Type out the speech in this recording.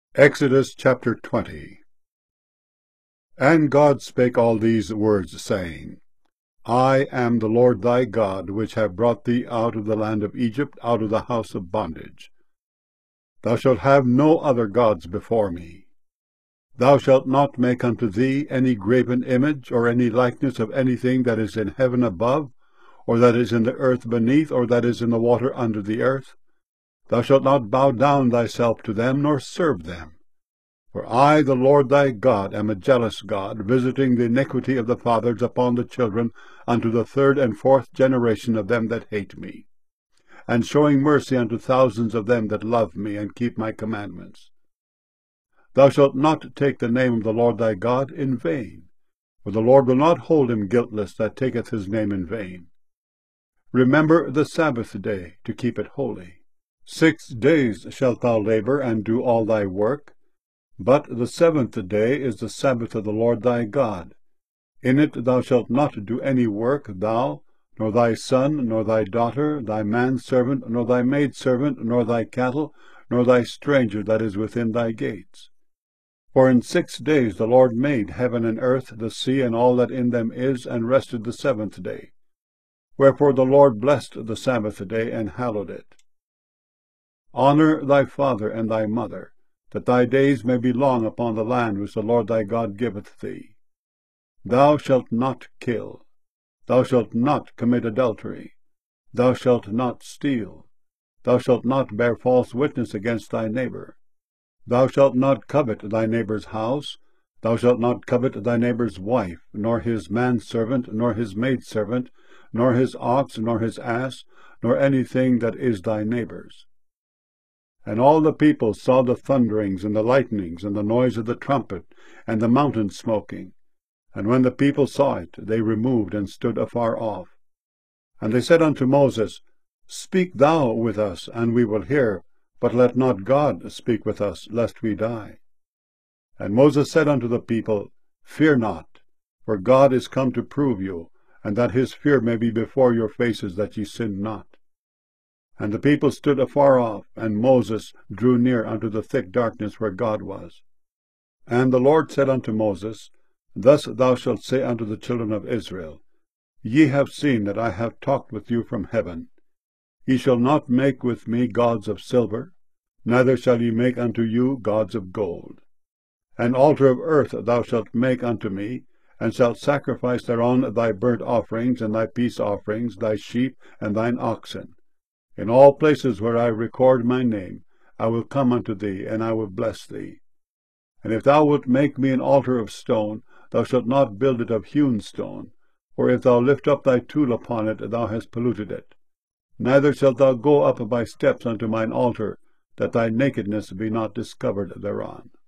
Exodus chapter 20. And God spake all these words, saying, I am the Lord thy God, which have brought thee out of the land of Egypt, out of the house of bondage. Thou shalt have no other gods before me. Thou shalt not make unto thee any graven image, or any likeness of anything that is in heaven above, or that is in the earth beneath, or that is in the water under the earth. Thou shalt not bow down thyself to them, nor serve them. For I, the Lord thy God, am a jealous God, visiting the iniquity of the fathers upon the children unto the third and fourth generation of them that hate me, and showing mercy unto thousands of them that love me, and keep my commandments. Thou shalt not take the name of the Lord thy God in vain, for the Lord will not hold him guiltless that taketh his name in vain. Remember the Sabbath day, to keep it holy. 6 days shalt thou labor, and do all thy work, but the seventh day is the Sabbath of the Lord thy God. In it thou shalt not do any work, thou, nor thy son, nor thy daughter, thy manservant, nor thy maidservant, nor thy cattle, nor thy stranger that is within thy gates. For in 6 days the Lord made heaven and earth, the sea, and all that in them is, and rested the seventh day. Wherefore the Lord blessed the Sabbath day, and hallowed it. Honor thy father and thy mother, that thy days may be long upon the land which the Lord thy God giveth thee. Thou shalt not kill. Thou shalt not commit adultery. Thou shalt not steal. Thou shalt not bear false witness against thy neighbor. Thou shalt not covet thy neighbor's house. Thou shalt not covet thy neighbor's wife, nor his manservant, nor his maidservant, nor his ox, nor his ass, nor anything that is thy neighbor's. And all the people saw the thunderings, and the lightnings, and the noise of the trumpet, and the mountain smoking. And when the people saw it, they removed, and stood afar off. And they said unto Moses, Speak thou with us, and we will hear, but let not God speak with us, lest we die. And Moses said unto the people, Fear not, for God is come to prove you, and that his fear may be before your faces, that ye sin not. And the people stood afar off, and Moses drew near unto the thick darkness where God was. And the Lord said unto Moses, Thus thou shalt say unto the children of Israel, Ye have seen that I have talked with you from heaven. Ye shall not make with me gods of silver, neither shall ye make unto you gods of gold. An altar of earth thou shalt make unto me, and shalt sacrifice thereon thy burnt offerings, and thy peace offerings, thy sheep, and thine oxen. In all places where I record my name, I will come unto thee, and I will bless thee. And if thou wilt make me an altar of stone, thou shalt not build it of hewn stone, for if thou lift up thy tool upon it, thou hast polluted it. Neither shalt thou go up by steps unto mine altar, that thy nakedness be not discovered thereon.